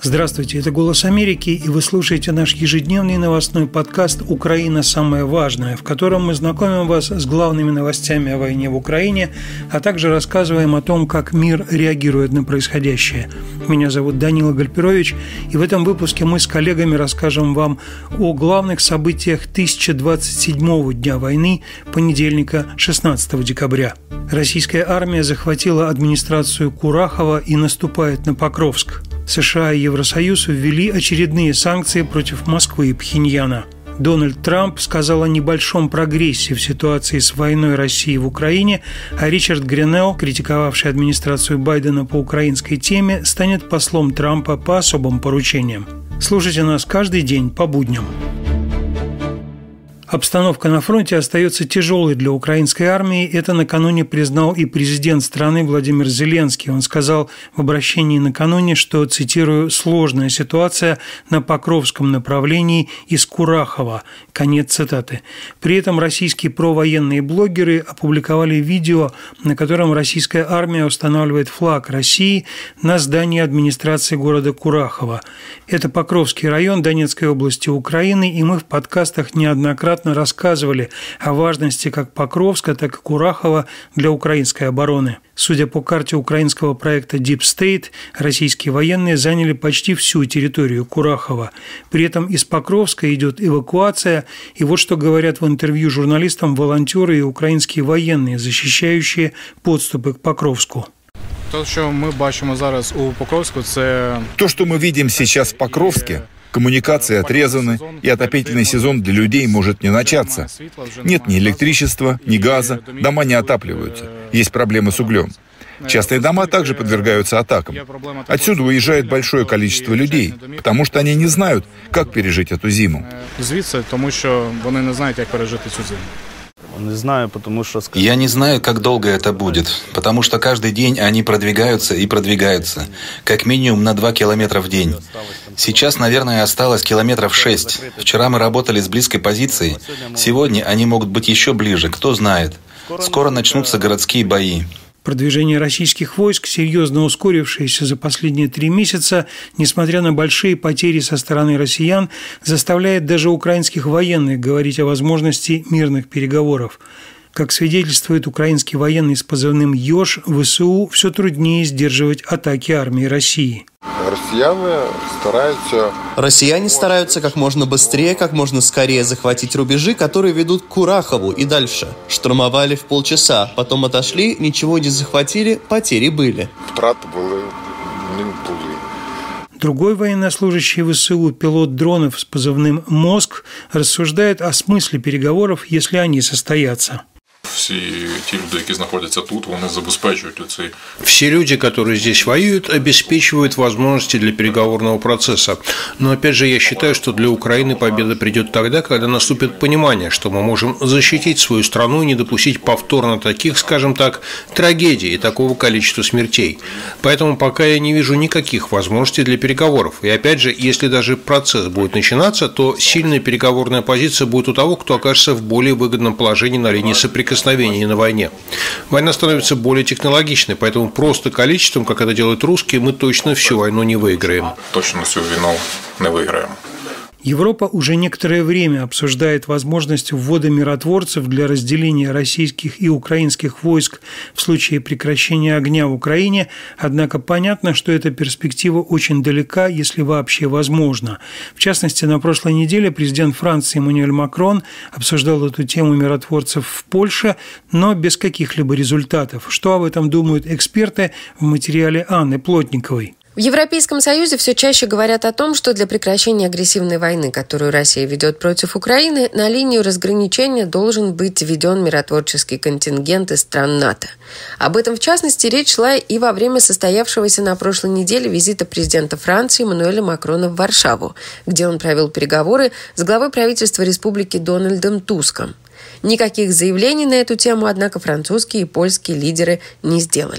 Здравствуйте, это «Голос Америки», и вы слушаете наш ежедневный новостной подкаст «Украина. Самое важное», в котором мы знакомим вас с главными новостями о войне в Украине, а также рассказываем о том, как мир реагирует на происходящее. Меня зовут Данила Гальперович, и в этом выпуске мы с коллегами расскажем вам о главных событиях 1027-го дня войны, понедельника, 16 декабря. Российская армия захватила администрацию Курахова и наступает на Покровск. США и Евросоюз ввели очередные санкции против Москвы и Пхеньяна. Дональд Трамп сказал о небольшом прогрессе в ситуации с войной России в Украине, а Ричард Гринелл, критиковавший администрацию Байдена по украинской теме, станет послом Трампа по особым поручениям. Слушайте нас каждый день по будням. Обстановка на фронте остается тяжелой для украинской армии. Это накануне признал и президент страны Владимир Зеленский. Он сказал в обращении накануне, что, цитирую, «сложная ситуация на Покровском направлении из Курахова». Конец цитаты. При этом российские провоенные блогеры опубликовали видео, на котором российская армия устанавливает флаг России на здании администрации города Курахова. Это Покровский район Донецкой области Украины, и мы в подкастах неоднократно рассказывали о важности как Покровска, так и Курахова для украинской обороны. Судя по карте украинского проекта Deep State, российские военные заняли почти всю территорию Курахова. При этом из Покровска идет эвакуация, и вот что говорят в интервью журналистам волонтеры и украинские военные, защищающие подступы к Покровску. То, что мы видим сейчас в Покровске, коммуникации отрезаны, и отопительный сезон для людей может не начаться. Нет ни электричества, ни газа, дома не отапливаются. Есть проблемы с углем. Частные дома также подвергаются атакам. Отсюда уезжает большое количество людей, потому что они не знают, как пережить эту зиму. Я не знаю, как долго это будет, потому что каждый день они продвигаются и продвигаются, как минимум на 2 километра в день. Сейчас, наверное, осталось километров 6. Вчера мы работали с близкой позицией, сегодня они могут быть еще ближе, кто знает. Скоро начнутся городские бои. Продвижение российских войск, серьезно ускорившееся за последние 3 месяца, несмотря на большие потери со стороны россиян, заставляет даже украинских военных говорить о возможности мирных переговоров. Как свидетельствует украинский военный с позывным «Ёж», ВСУ все труднее сдерживать атаки армии России. Россияне стараются как можно быстрее, как можно скорее захватить рубежи, которые ведут к Курахову и дальше. Штурмовали в полчаса, потом отошли, ничего не захватили, потери были. Другой военнослужащий ВСУ, пилот дронов с позывным «Мозг», рассуждает о смысле переговоров, если они состоятся. Все люди, которые здесь воюют, обеспечивают возможности для переговорного процесса. Но опять же, я считаю, что для Украины победа придет тогда, когда наступит понимание, что мы можем защитить свою страну и не допустить повторно таких, скажем так, трагедий и такого количества смертей. Поэтому пока я не вижу никаких возможностей для переговоров. И опять же, если даже процесс будет начинаться, то сильная переговорная позиция будет у того, кто окажется в более выгодном положении на линии соприкосновения на войне. Война становится более технологичной, поэтому просто количеством, как это делают русские, мы точно всю войну не выиграем. Точно всю войну не выиграем. Европа уже некоторое время обсуждает возможность ввода миротворцев для разделения российских и украинских войск в случае прекращения огня в Украине, однако понятно, что эта перспектива очень далека, если вообще возможно. В частности, на прошлой неделе президент Франции Эммануэль Макрон обсуждал эту тему миротворцев в Польше, но без каких-либо результатов. Что об этом думают эксперты в материале Анны Плотниковой. В Европейском Союзе все чаще говорят о том, что для прекращения агрессивной войны, которую Россия ведет против Украины, на линию разграничения должен быть введен миротворческий контингент из стран НАТО. Об этом, в частности, речь шла и во время состоявшегося на прошлой неделе визита президента Франции Эммануэля Макрона в Варшаву, где он провел переговоры с главой правительства республики Дональдом Туском. Никаких заявлений на эту тему, однако, французские и польские лидеры не сделали.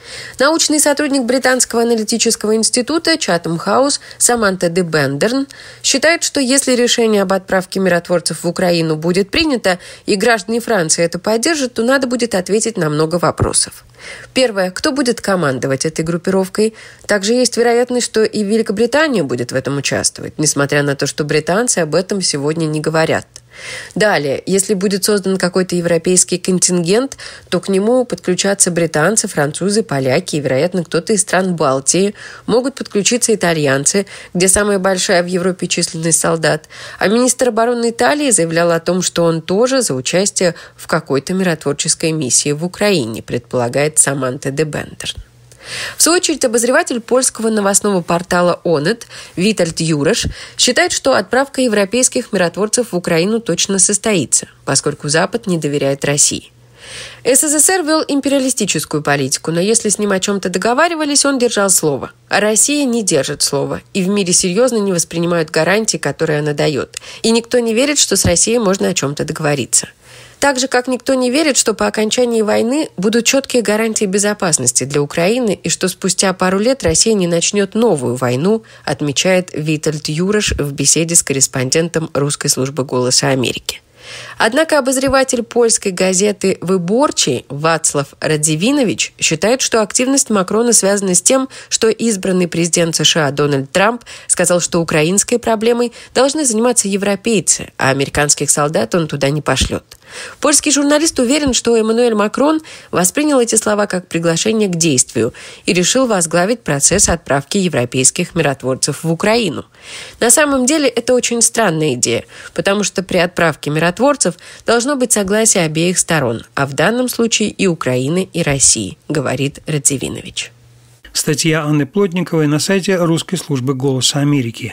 Научный сотрудник Британского аналитического института Chatham House Саманта де Бендерн считает, что если решение об отправке миротворцев в Украину будет принято и граждане Франции это поддержат, то надо будет ответить на много вопросов. Первое. Кто будет командовать этой группировкой? Также есть вероятность, что и Великобритания будет в этом участвовать, несмотря на то, что британцы об этом сегодня не говорят. Далее, если будет создан какой-то европейский контингент, то к нему подключатся британцы, французы, поляки и, вероятно, кто-то из стран Балтии. Могут подключиться итальянцы, где самая большая в Европе численность солдат. А министр обороны Италии заявлял о том, что он тоже за участие в какой-то миротворческой миссии в Украине, предполагает Саманта де Бендерн. В свою очередь, обозреватель польского новостного портала Onet Витальд Юраш считает, что отправка европейских миротворцев в Украину точно состоится, поскольку Запад не доверяет России. СССР вел империалистическую политику, но если с ним о чем-то договаривались, он держал слово. А Россия не держит слова, и в мире серьезно не воспринимают гарантии, которые она дает. И никто не верит, что с Россией можно о чем-то договориться. Так же, как никто не верит, что по окончании войны будут четкие гарантии безопасности для Украины и что спустя пару лет Россия не начнет новую войну, отмечает Витальд Юраш в беседе с корреспондентом русской службы «Голоса Америки». Однако обозреватель польской газеты «Выборчий» Вацлав Радзивинович считает, что активность Макрона связана с тем, что избранный президент США Дональд Трамп сказал, что украинской проблемой должны заниматься европейцы, а американских солдат он туда не пошлет. Польский журналист уверен, что Эммануэль Макрон воспринял эти слова как приглашение к действию и решил возглавить процесс отправки европейских миротворцев в Украину. На самом деле это очень странная идея, потому что при отправке миротворцев должно быть согласие обеих сторон, а в данном случае и Украины, и России, говорит Радзивинович. Статья Анны Плотниковой на сайте русской службы «Голоса Америки».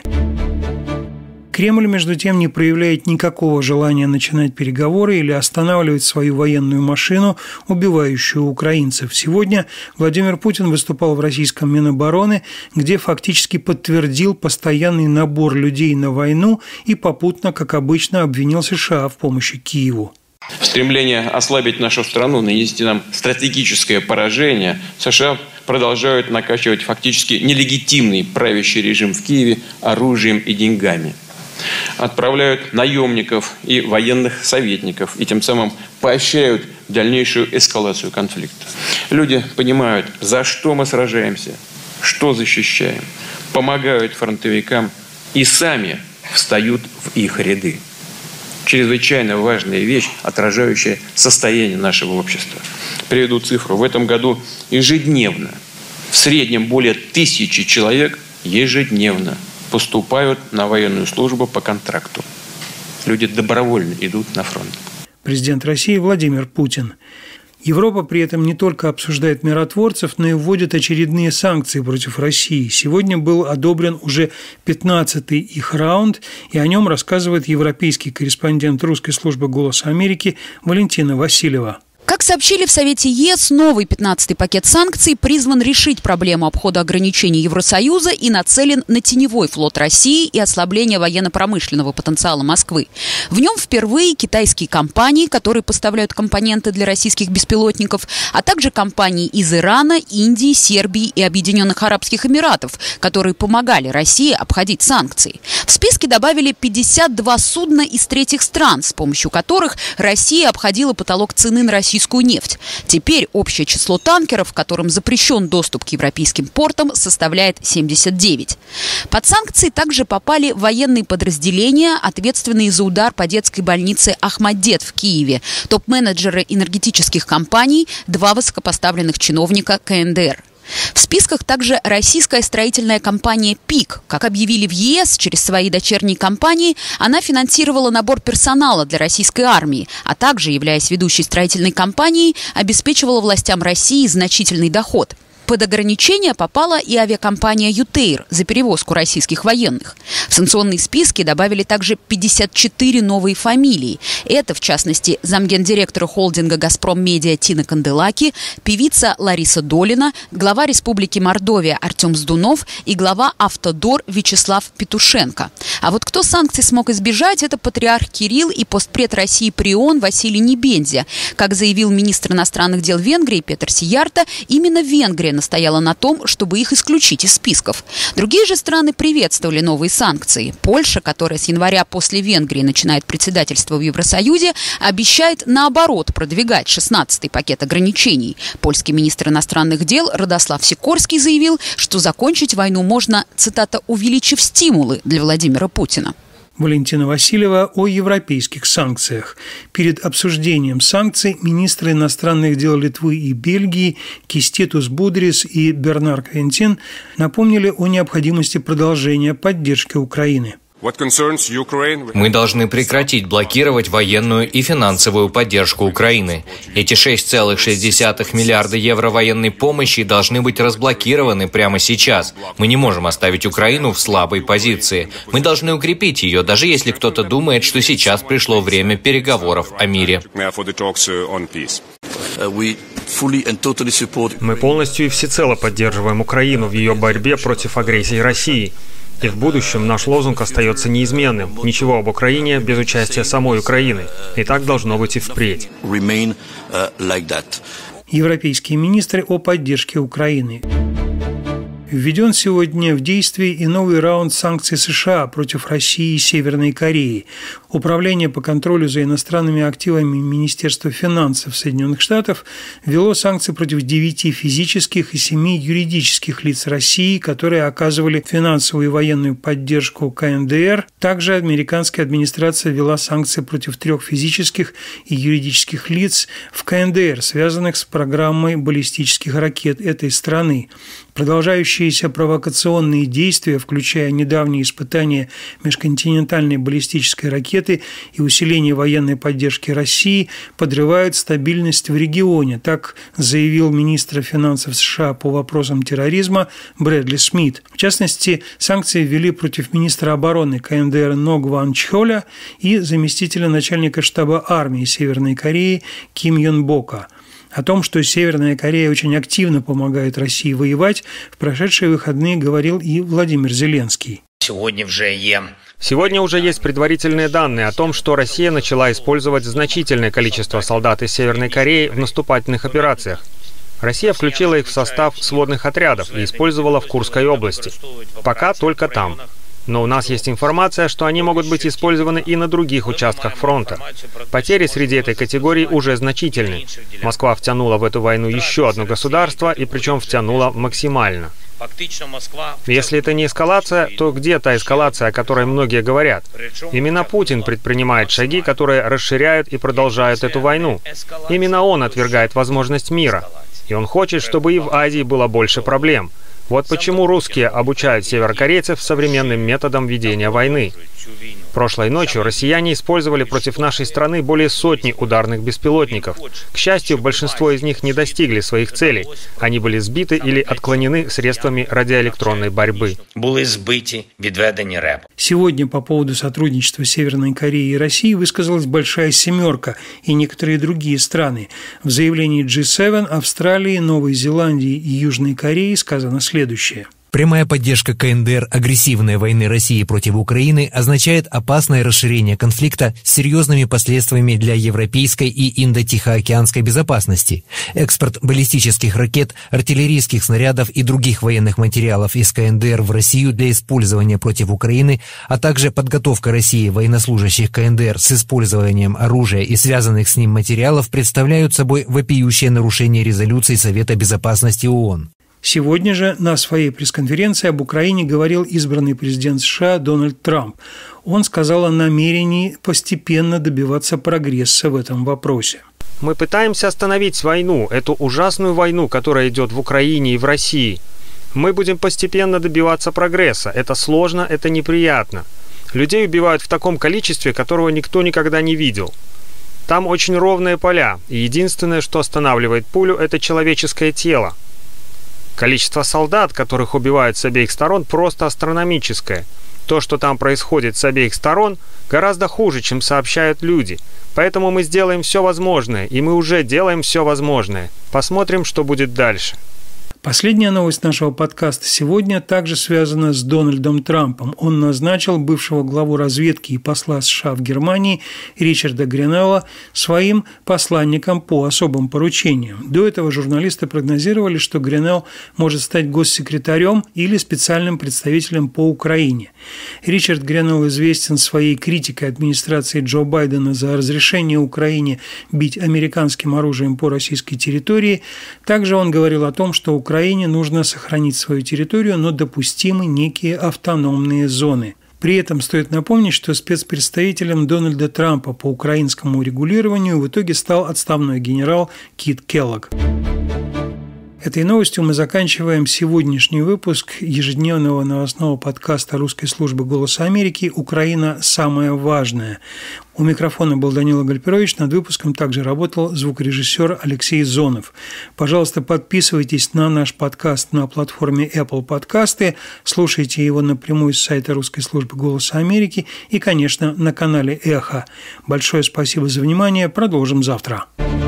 Кремль, между тем, не проявляет никакого желания начинать переговоры или останавливать свою военную машину, убивающую украинцев. Сегодня Владимир Путин выступал в российском Минобороны, где фактически подтвердил постоянный набор людей на войну и попутно, как обычно, обвинил США в помощи Киеву. Стремление ослабить нашу страну, нанести нам стратегическое поражение, США продолжают накачивать фактически нелегитимный правящий режим в Киеве оружием и деньгами. Отправляют наемников и военных советников и тем самым поощряют дальнейшую эскалацию конфликта. Люди понимают, за что мы сражаемся, что защищаем, помогают фронтовикам и сами встают в их ряды. Чрезвычайно важная вещь, отражающая состояние нашего общества. Приведу цифру. В этом году ежедневно, в среднем более 1000 человек ежедневно поступают на военную службу по контракту. Люди добровольно идут на фронт. Президент России Владимир Путин. Европа при этом не только обсуждает миротворцев, но и вводит очередные санкции против России. Сегодня был одобрен уже 15-й их раунд, и о нем рассказывает европейский корреспондент русской службы «Голоса Америки» Валентина Васильева. Как сообщили в Совете ЕС, новый 15-й пакет санкций призван решить проблему обхода ограничений Евросоюза и нацелен на теневой флот России и ослабление военно-промышленного потенциала Москвы. В нем впервые китайские компании, которые поставляют компоненты для российских беспилотников, а также компании из Ирана, Индии, Сербии и Объединенных Арабских Эмиратов, которые помогали России обходить санкции. В списке добавили 52 судна из третьих стран, с помощью которых Россия обходила потолок цены на российскую нефть. Теперь общее число танкеров, которым запрещен доступ к европейским портам, составляет 79. Под санкции также попали военные подразделения, ответственные за удар по детской больнице Ахмаддет в Киеве, топ-менеджеры энергетических компаний, 2 высокопоставленных чиновника КНДР. В списках также российская строительная компания «ПИК». Как объявили в ЕС, через свои дочерние компании она финансировала набор персонала для российской армии, а также, являясь ведущей строительной компанией, обеспечивала властям России значительный доход. Под ограничение попала и авиакомпания «Ютейр» за перевозку российских военных. В санкционные списки добавили также 54 новые фамилии. Это, в частности, замгендиректора холдинга «Газпром Медиа» Тина Канделаки, певица Лариса Долина, глава Республики Мордовия Артем Сдунов и глава «Автодор» Вячеслав Петушенко. А вот кто санкций смог избежать, это патриарх Кирилл и постпред России при ООН Василий Небензя. Как заявил министр иностранных дел Венгрии Петер Сиярта, именно Венгрия настояла на том, чтобы их исключить из списков. Другие же страны приветствовали новые санкции. Польша, которая с января после Венгрии начинает председательство в Евросоюзе, обещает наоборот продвигать 16-й пакет ограничений. Польский министр иностранных дел Радослав Сикорский заявил, что закончить войну можно, цитата, увеличив стимулы для Владимира Путина. Валентина Васильева о европейских санкциях. Перед обсуждением санкций министры иностранных дел Литвы и Бельгии Кеститус Будрис и Бернар Квентин напомнили о необходимости продолжения поддержки Украины. Мы должны прекратить блокировать военную и финансовую поддержку Украины. Эти 6,6 миллиарда евро военной помощи должны быть разблокированы прямо сейчас. Мы не можем оставить Украину в слабой позиции. Мы должны укрепить ее, даже если кто-то думает, что сейчас пришло время переговоров о мире. Мы полностью и всецело поддерживаем Украину в ее борьбе против агрессии России. И в будущем наш лозунг остается неизменным. Ничего об Украине без участия самой Украины. И так должно быть и впредь. Европейские министры о поддержке Украины. Введен сегодня в действие и новый раунд санкций США против России и Северной Кореи. Управление по контролю за иностранными активами Министерства финансов Соединенных Штатов ввело санкции против 9 физических и 7 юридических лиц России, которые оказывали финансовую и военную поддержку КНДР. Также американская администрация ввела санкции против 3 физических и юридических лиц в КНДР, связанных с программой баллистических ракет этой страны. Продолжающиеся провокационные действия, включая недавние испытания межконтинентальной баллистической ракеты и усиление военной поддержки России, подрывают стабильность в регионе. Так заявил министр финансов США по вопросам терроризма Брэдли Смит. В частности, санкции ввели против министра обороны КНДР Ног Ван Чхоля и заместителя начальника штаба армии Северной Кореи Ким Йон Бока. О том, что Северная Корея очень активно помогает России воевать, в прошедшие выходные говорил и Владимир Зеленский. Сегодня уже есть предварительные данные о том, что Россия начала использовать значительное количество солдат из Северной Кореи в наступательных операциях. Россия включила их в состав сводных отрядов и использовала в Курской области. Пока только там. Но у нас есть информация, что они могут быть использованы и на других участках фронта. Потери среди этой категории уже значительны. Москва втянула в эту войну еще одно государство, и причем втянула максимально. Если это не эскалация, то где та эскалация, о которой многие говорят? Именно Путин предпринимает шаги, которые расширяют и продолжают эту войну. Именно он отвергает возможность мира. И он хочет, чтобы и в Азии было больше проблем. Вот почему русские обучают северокорейцев современным методам ведения войны. Прошлой ночью россияне использовали против нашей страны более сотни ударных беспилотников. К счастью, большинство из них не достигли своих целей. Они были сбиты или отклонены средствами радиоэлектронной борьбы. Сегодня по поводу сотрудничества Северной Кореи и России высказалась «Большая семерка» и некоторые другие страны. В заявлении G7 Австралии, Новой Зеландии и Южной Кореи сказано следующее. Прямая поддержка КНДР агрессивной войны России против Украины означает опасное расширение конфликта с серьезными последствиями для европейской и индо-тихоокеанской безопасности. Экспорт баллистических ракет, артиллерийских снарядов и других военных материалов из КНДР в Россию для использования против Украины, а также подготовка России военнослужащих КНДР с использованием оружия и связанных с ним материалов представляют собой вопиющее нарушение резолюций Совета Безопасности ООН. Сегодня же на своей пресс-конференции об Украине говорил избранный президент США Дональд Трамп. Он сказал о намерении постепенно добиваться прогресса в этом вопросе. Мы пытаемся остановить войну, эту ужасную войну, которая идет в Украине и в России. Мы будем постепенно добиваться прогресса. Это сложно, это неприятно. Людей убивают в таком количестве, которого никто никогда не видел. Там очень ровные поля, и единственное, что останавливает пулю, это человеческое тело. Количество солдат, которых убивают с обеих сторон, просто астрономическое. То, что там происходит с обеих сторон, гораздо хуже, чем сообщают люди. Поэтому мы сделаем все возможное, и мы уже делаем все возможное. Посмотрим, что будет дальше. Последняя новость нашего подкаста сегодня также связана с Дональдом Трампом. Он назначил бывшего главу разведки и посла США в Германии Ричарда Гренелла своим посланником по особым поручениям. До этого журналисты прогнозировали, что Гренелл может стать госсекретарем или специальным представителем по Украине. Ричард Гренелл известен своей критикой администрации Джо Байдена за разрешение Украине бить американским оружием по российской территории. Также он говорил о том, что Украине нужно сохранить свою территорию, но допустимы некие автономные зоны. При этом стоит напомнить, что спецпредставителем Дональда Трампа по украинскому урегулированию в итоге стал отставной генерал Кит Келлог. Этой новостью мы заканчиваем сегодняшний выпуск ежедневного новостного подкаста русской службы «Голоса Америки» «Украина. Самое важное». У микрофона был Данила Гальперович, над выпуском также работал звукорежиссер Алексей Зонов. Пожалуйста, подписывайтесь на наш подкаст на платформе Apple Подкасты, слушайте его напрямую с сайта русской службы «Голоса Америки» и, конечно, на канале «Эхо». Большое спасибо за внимание, продолжим завтра.